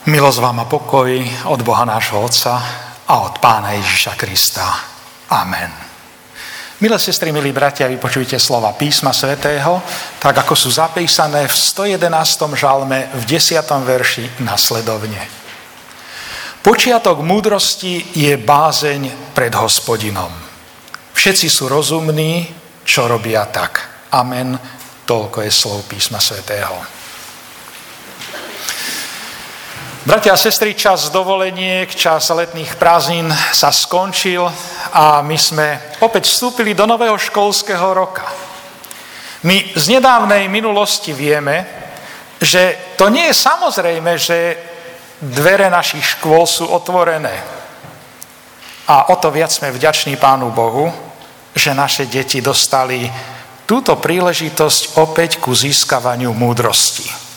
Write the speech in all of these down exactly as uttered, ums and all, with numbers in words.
Milosť vám a pokoj od Boha nášho Otca a od Pána Ježiša Krista. Amen. Milé sestry, milí bratia, vypočujte slova písma svätého, tak ako sú zapísané v stojedenástom žalme v desiatom verši nasledovne. Počiatok múdrosti je bázeň pred Hospodinom. Všetci sú rozumní, čo robia tak. Amen. Toľko je slov písma svätého. Bratia a sestry, čas dovoleniek, čas letných prázdnin sa skončil a my sme opäť vstúpili do nového školského roka. My z nedávnej minulosti vieme, že to nie je samozrejme, že dvere našich škôl sú otvorené. A o to viac sme vďační Pánu Bohu, že naše deti dostali túto príležitosť opäť ku získavaniu múdrosti.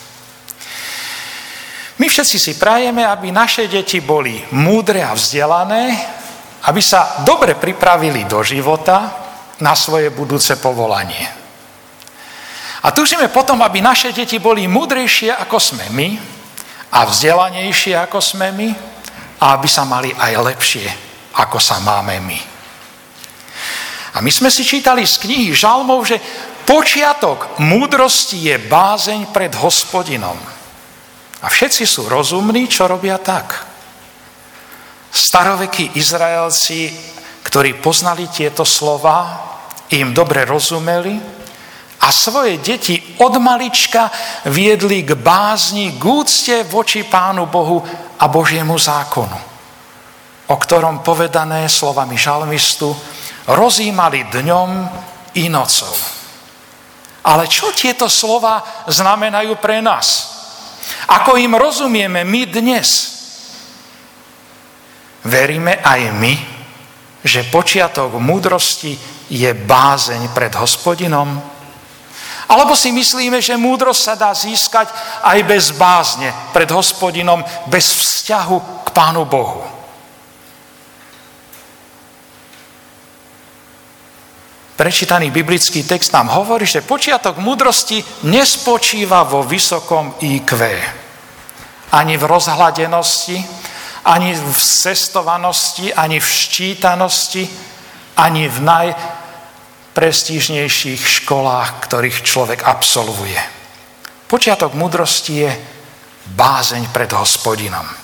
My všetci si prajeme, aby naše deti boli múdre a vzdelané, aby sa dobre pripravili do života na svoje budúce povolanie. A túžime potom, aby naše deti boli múdrejšie ako sme my a vzdelanejšie ako sme my a aby sa mali aj lepšie ako sa máme my. A my sme si čítali z knihy Žalmov, že počiatok múdrosti je bázeň pred Hospodinom. A všetci sú rozumní, čo robia tak. Starovekí Izraelci, ktorí poznali tieto slova, im dobre rozumeli a svoje deti od malička viedli k bázni, k úcte voči Pánu Bohu a Božiemu zákonu, o ktorom povedané slovami žalmistu rozjímali dňom i nocou. Ale čo tieto slova znamenajú pre nás? Ako im rozumieme my dnes? Veríme aj my, že počiatok múdrosti je bázeň pred Hospodinom? Alebo si myslíme, že múdrosť sa dá získať aj bez bázne pred Hospodinom, bez vzťahu k Pánu Bohu? Prečítaný biblický text nám hovorí, že počiatok múdrosti nespočíva vo vysokom í kvé. Ani v rozhľadenosti, ani v cestovanosti, ani v ščítanosti, ani v najprestížnejších školách, ktorých človek absolvuje. Počiatok múdrosti je bázeň pred Hospodinom.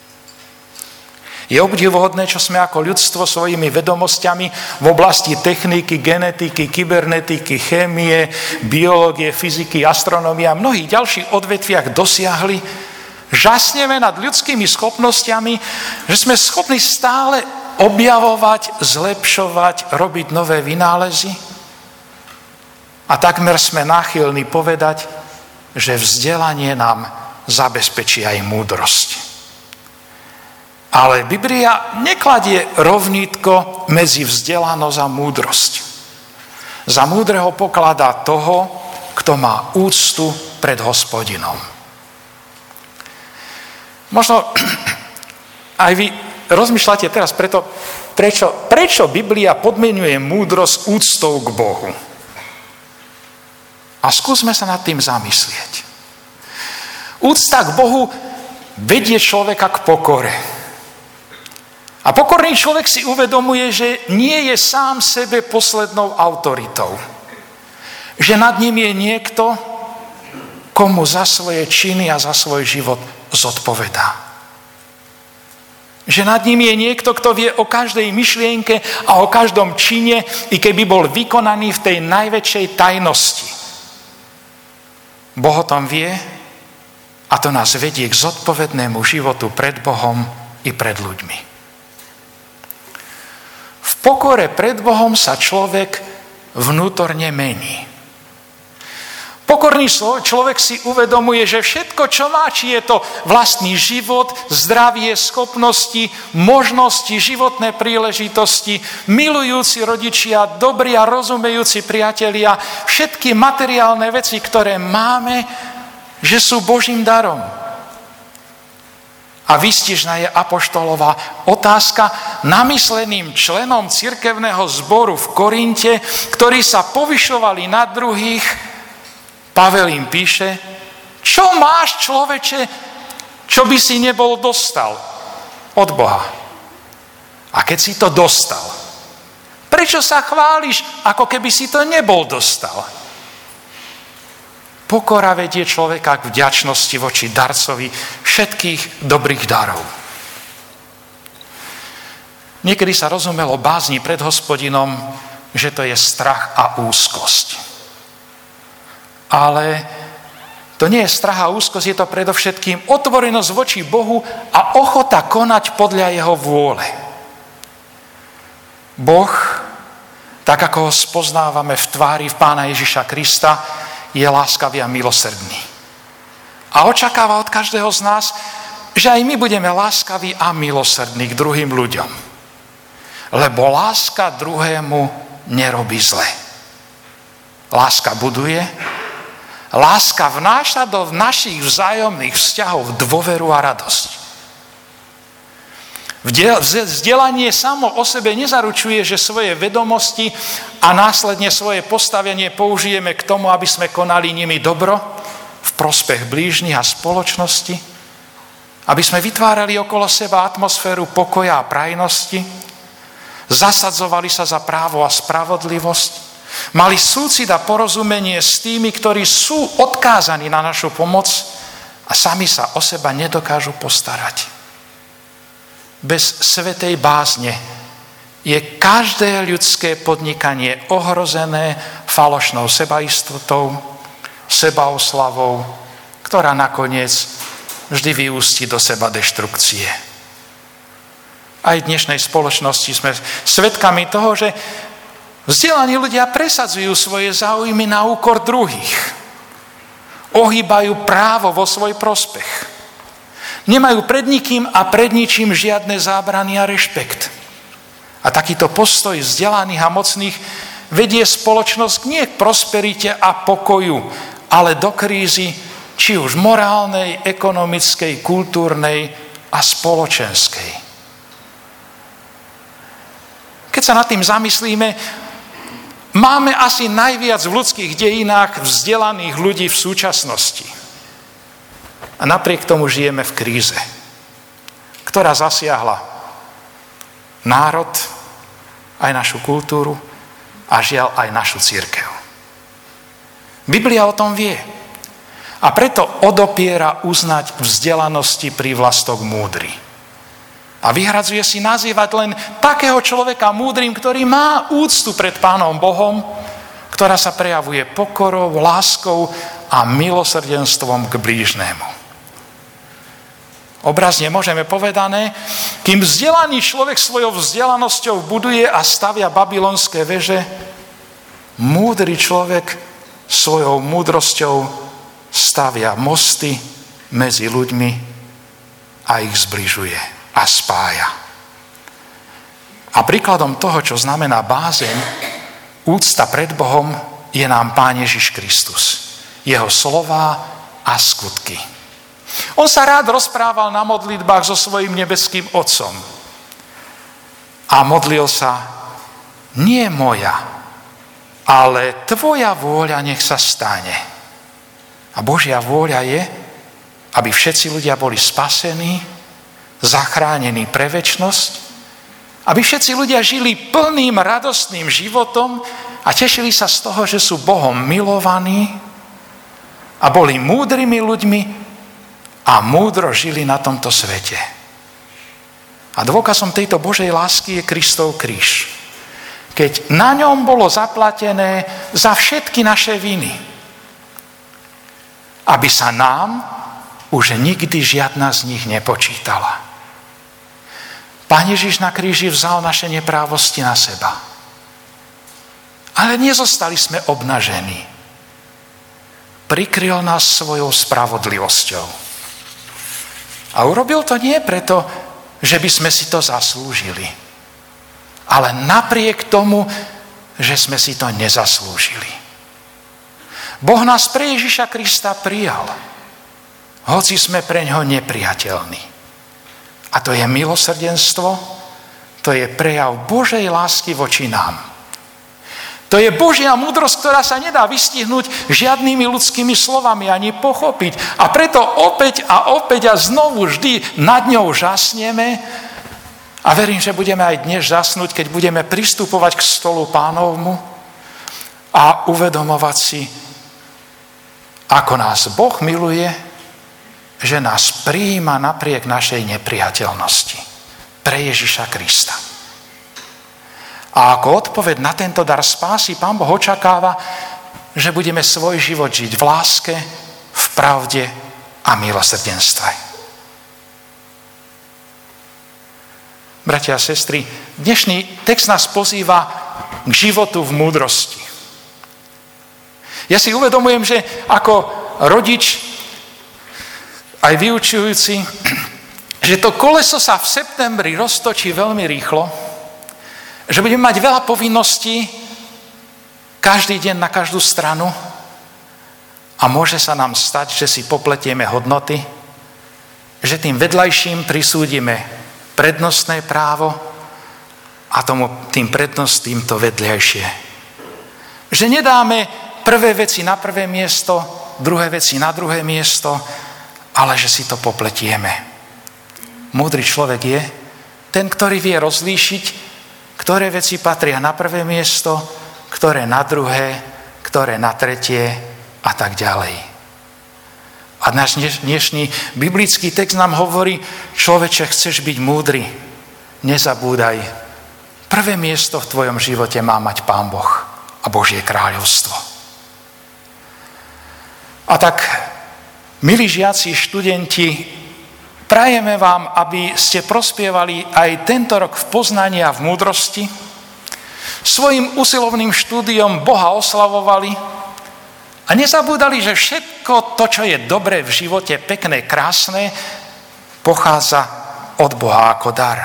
Je obdivuhodné, čo sme ako ľudstvo svojimi vedomosťami v oblasti techniky, genetiky, kybernetiky, chémie, biológie, fyziky, astronómie a mnohých ďalších odvetviach dosiahli. Žasneme nad ľudskými schopnosťami, že sme schopní stále objavovať, zlepšovať, robiť nové vynálezy. A takmer sme náchylní povedať, že vzdelanie nám zabezpečí aj múdrosť. Ale Biblia nekladie rovnítko medzi vzdelanosť a múdrosť. Za múdreho pokladá toho, kto má úctu pred Hospodinom. Možno aj vy rozmýšľate teraz preto, prečo, prečo Biblia podmienuje múdrosť úctou k Bohu. A skúsme sa nad tým zamyslieť. Úcta k Bohu vedie človeka k pokore. A pokorný človek si uvedomuje, že nie je sám sebe poslednou autoritou. Že nad ním je niekto, komu za svoje činy a za svoj život zodpovedá. Že nad ním je niekto, kto vie o každej myšlienke a o každom čine, i keby bol vykonaný v tej najväčšej tajnosti. Boh o tom vie a to nás vedie k zodpovednému životu pred Bohom i pred ľuďmi. V pokore pred Bohom sa človek vnútorne mení. Pokorný človek si uvedomuje, že všetko, čo má, či je to vlastný život, zdravie, schopnosti, možnosti, životné príležitosti, milujúci rodičia, dobrí a rozumejúci priatelia, všetky materiálne veci, ktoré máme, že sú Božím darom. A výstižná je apoštolová otázka namysleným členom cirkevného zboru v Korinte, ktorí sa povyšovali nad druhých. Pavel im píše, čo máš, človeče, čo by si nebol dostal od Boha. A keď si to dostal, prečo sa chváliš, ako keby si to nebol dostal? Pokora vedie človeka k vďačnosti voči darcovi všetkých dobrých darov. Niekedy sa rozumelo bázni pred Hospodinom, že to je strach a úzkosť. Ale to nie je strach a úzkosť, je to predovšetkým otvorenosť voči Bohu a ochota konať podľa jeho vôle. Boh, tak ako ho spoznávame v tvári v Pána Ježiša Krista, je láskavý a milosrdný. A očakáva od každého z nás, že aj my budeme láskaví a milosrdní k druhým ľuďom. Lebo láska druhému nerobí zle. Láska buduje, láska vnáša do našich vzájomných vzťahov dôveru a radosť. Vzdelanie samo o sebe nezaručuje, že svoje vedomosti a následne svoje postavenie použijeme k tomu, aby sme konali nimi dobro v prospech blížnych a spoločnosti, aby sme vytvárali okolo seba atmosféru pokoja a prajnosti, zasadzovali sa za právo a spravodlivosť, mali súcit a porozumenie s tými, ktorí sú odkázaní na našu pomoc a sami sa o seba nedokážu postarať. Bez svätej bázne je každé ľudské podnikanie ohrozené falošnou sebaistotou, sebaoslavou, ktorá nakoniec vždy vyústi do seba deštrukcie. Aj v dnešnej spoločnosti sme svedkami toho, že vzdelaní ľudia presadzujú svoje záujmy na úkor druhých. Ohýbajú právo vo svoj prospech. Nemajú pred nikým a pred ničím žiadne zábrany a rešpekt. A takýto postoj vzdelaných a mocných vedie spoločnosť nie k prosperite a pokoju, ale do krízy, či už morálnej, ekonomickej, kultúrnej a spoločenskej. Keď sa nad tým zamyslíme, máme asi najviac v ľudských dejinách vzdelaných ľudí v súčasnosti. A napriek tomu žijeme v kríze, ktorá zasiahla národ, aj našu kultúru a žiaľ aj našu cirkev. Biblia o tom vie. A preto odopiera uznať vzdelanosti prívlastok múdry. A vyhradzuje si nazývať len takého človeka múdrym, ktorý má úctu pred Pánom Bohom, ktorá sa prejavuje pokorou, láskou a milosrdenstvom k blížnemu. Obrazne môžeme povedané, kým vzdelaný človek svojou vzdelanosťou buduje a stavia babylonské veže, múdry človek svojou múdrosťou stavia mosty medzi ľuďmi a ich zbližuje a spája. A príkladom toho, čo znamená bázeň, úcta pred Bohom, je nám Pán Ježiš Kristus. Jeho slová a skutky. On sa rád rozprával na modlitbách so svojím nebeským Otcom. A modlil sa, nie moja, ale tvoja vôľa nech sa stane. A Božia vôľa je, aby všetci ľudia boli spasení, zachránení pre večnosť, aby všetci ľudia žili plným, radostným životom a tešili sa z toho, že sú Bohom milovaní a boli múdrymi ľuďmi a múdro žili na tomto svete. A dôkazom tejto Božej lásky je Kristov kríž. Keď na ňom bolo zaplatené za všetky naše viny, aby sa nám už nikdy žiadna z nich nepočítala. Pán Ježiš na kríži vzal naše neprávosti na seba. Ale nezostali sme obnažení. Prikryl nás svojou spravodlivosťou. A urobil to nie preto, že by sme si to zaslúžili, ale napriek tomu, že sme si to nezaslúžili. Boh nás pre Ježiša Krista prijal, hoci sme pre ňoho nepriateľní. A to je milosrdenstvo, to je prejav Božej lásky voči nám. To je Božia múdrosť, ktorá sa nedá vystihnúť žiadnymi ľudskými slovami ani pochopiť. A preto opäť a opäť a znovu vždy nad ňou žasneme a verím, že budeme aj dnes žasnúť, keď budeme pristupovať k stolu Pánovmu a uvedomovať si, ako nás Boh miluje, že nás prijíma napriek našej nepriateľnosti pre Ježiša Krista. A ako odpoveď na tento dar spásy Pán Boh očakáva, že budeme svoj život žiť v láske, v pravde a milosrdenstve. Bratia a sestry, dnešný text nás pozýva k životu v múdrosti. Ja si uvedomujem, že ako rodič, aj vyučujúci, že to koleso sa v septembri roztočí veľmi rýchlo, že budeme mať veľa povinností každý deň na každú stranu a môže sa nám stať, že si popletieme hodnoty, že tým vedľajším prisúdime prednostné právo a tomu tým prednostným to vedľajšie. Že nedáme prvé veci na prvé miesto, druhé veci na druhé miesto, ale že si to popletieme. Múdry človek je ten, ktorý vie rozlíšiť, ktoré veci patria na prvé miesto, ktoré na druhé, ktoré na tretie a tak ďalej. A náš dnešný biblický text nám hovorí, človeče, chceš byť múdry, nezabúdaj, prvé miesto v tvojom živote má mať Pán Boh a Božie kráľovstvo. A tak, milí žiaci, študenti, prajeme vám, aby ste prospievali aj tento rok v poznaní a v múdrosti, svojim usilovným štúdiom Boha oslavovali a nezabúdali, že všetko to, čo je dobré v živote, pekné, krásne, pochádza od Boha ako dar.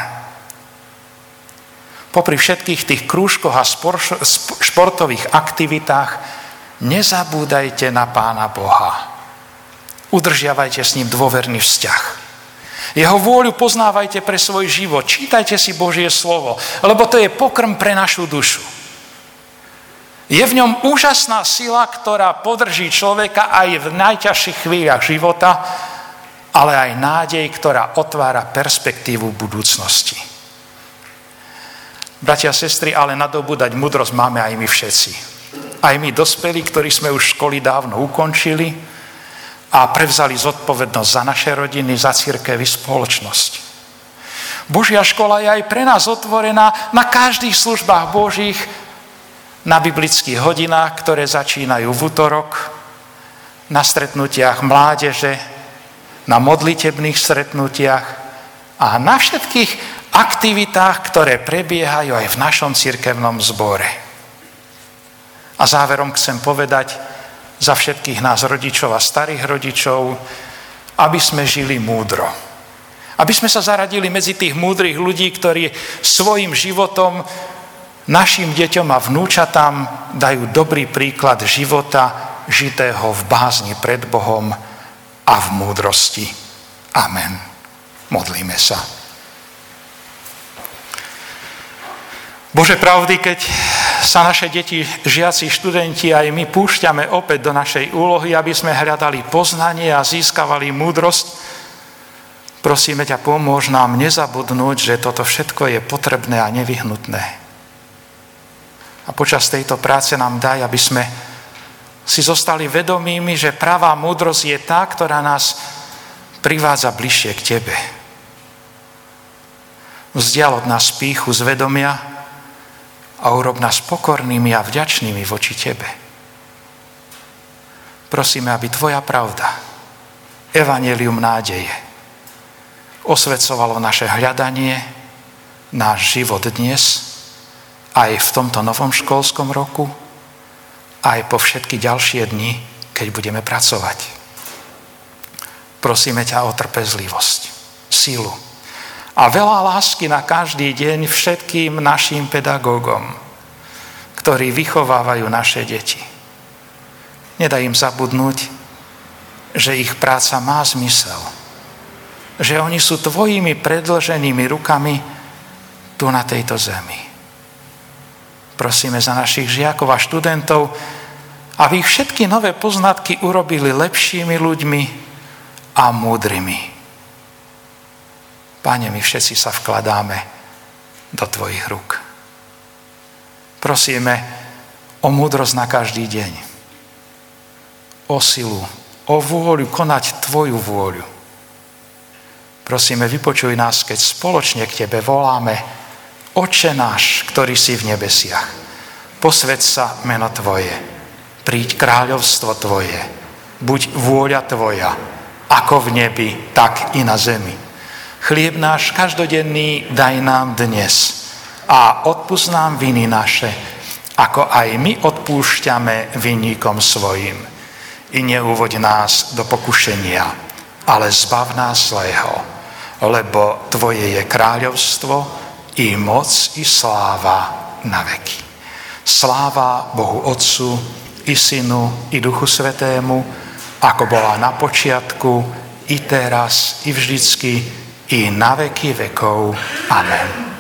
Popri všetkých tých krúžkoch a športových aktivitách nezabúdajte na Pána Boha. Udržiavajte s ním dôverný vzťah. Jeho vôľu poznávajte pre svoj život. Čítajte si Božie slovo, lebo to je pokrm pre našu dušu. Je v ňom úžasná sila, ktorá podrží človeka aj v najťažších chvíľach života, ale aj nádej, ktorá otvára perspektívu budúcnosti. Bratia a sestry, ale nadobúdať múdrosť máme aj my všetci. Aj my dospelí, ktorí sme už školy dávno ukončili, a prevzali zodpovednosť za naše rodiny, za cirkev i spoločnosť. Božia škola je aj pre nás otvorená na každých službách Božích, na biblických hodinách, ktoré začínajú v utorok, na stretnutiach mládeže, na modlitebných stretnutiach a na všetkých aktivitách, ktoré prebiehajú aj v našom cirkevnom zbore. A záverom chcem povedať, za všetkých nás rodičov a starých rodičov, aby sme žili múdro. Aby sme sa zaradili medzi tých múdrych ľudí, ktorí svojim životom našim deťom a vnúčatám dajú dobrý príklad života žitého v bázni pred Bohom a v múdrosti. Amen. Modlíme sa. Bože pravdy, keď sa naše deti, žiaci, študenti aj my púšťame opäť do našej úlohy, aby sme hľadali poznanie a získavali múdrosť, prosíme ťa, pomôž nám nezabudnúť, že toto všetko je potrebné a nevyhnutné. A počas tejto práce nám daj, aby sme si zostali vedomými, že pravá múdrosť je tá, ktorá nás privádza bližšie k tebe. Vzdial od nás pýchu z vedomia a urob nás pokornými a vďačnými voči tebe. Prosíme, aby tvoja pravda, evanjelium nádeje, osvecovalo naše hľadanie, náš život dnes, aj v tomto novom školskom roku, aj po všetky ďalšie dni, keď budeme pracovať. Prosíme ťa o trpezlivosť, silu a veľa lásky na každý deň všetkým našim pedagógom, ktorí vychovávajú naše deti. Nedaj im zabudnúť, že ich práca má zmysel, že oni sú tvojimi predĺženými rukami tu na tejto zemi. Prosíme za našich žiakov a študentov, aby ich všetky nové poznatky urobili lepšími ľuďmi a múdrymi. Pane, my všetci sa vkladáme do tvojich rúk. Prosíme o múdrosť na každý deň, o silu, o vôľu konať tvoju vôľu. Prosíme, vypočuj nás, keď spoločne k tebe voláme: Otče náš, ktorý si v nebesiach, posväť sa meno tvoje, príď kráľovstvo tvoje, buď vôľa tvoja, ako v nebi, tak i na zemi. Chlieb náš každodenný daj nám dnes a odpusť nám viny naše, ako aj my odpúšťame vinníkom svojim. I neuvoď nás do pokušenia, ale zbav nás zlého, lebo tvoje je kráľovstvo, i moc, i sláva na veky. Sláva Bohu Otcu, i Synu, i Duchu Svätému, ako bola na počiatku, i teraz, i vždycky, i na veky vekov. Amen.